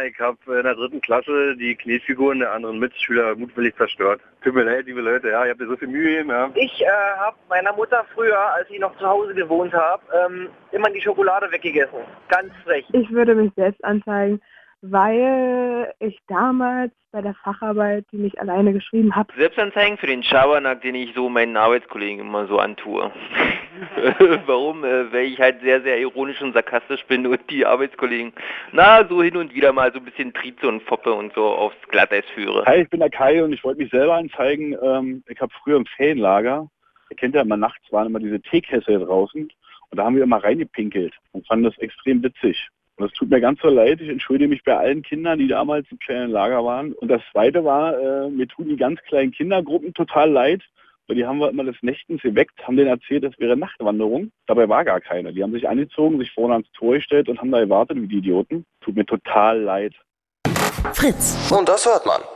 ich habe in der 3. Klasse die Knetfiguren der anderen Mitschüler mutwillig zerstört. Tut mir leid, liebe Leute, ja, ihr habt ja so viel Mühe gegeben, ja. Ich habe meiner Mutter früher, als ich noch zu Hause gewohnt habe, immer die Schokolade weggegessen. Ganz frech. Ich würde mich selbst anzeigen, weil ich damals bei der Facharbeit, die ich alleine geschrieben habe. Selbstanzeigen für den Schabernack, den ich so meinen Arbeitskollegen immer so antue. Warum? Weil ich halt sehr, sehr ironisch und sarkastisch bin und die Arbeitskollegen, so hin und wieder mal so ein bisschen Trize und Foppe und so aufs Glatteis führe. Hi, ich bin der Kai und ich wollte mich selber anzeigen. Ich habe früher im Ferienlager, ihr kennt ja immer, nachts waren immer diese Teekessel draußen und da haben wir immer reingepinkelt und fanden das extrem witzig. Und es tut mir ganz so leid, ich entschuldige mich bei allen Kindern, die damals im kleinen Lager waren. Und das Zweite war, mir tun die ganz kleinen Kindergruppen total leid, weil die haben wir immer des Nächtens geweckt, haben denen erzählt, es wäre Nachtwanderung. Dabei war gar keine. Die haben sich angezogen, sich vorne ans Tor gestellt und haben da gewartet wie die Idioten. Tut mir total leid. Fritz. Und das hört man.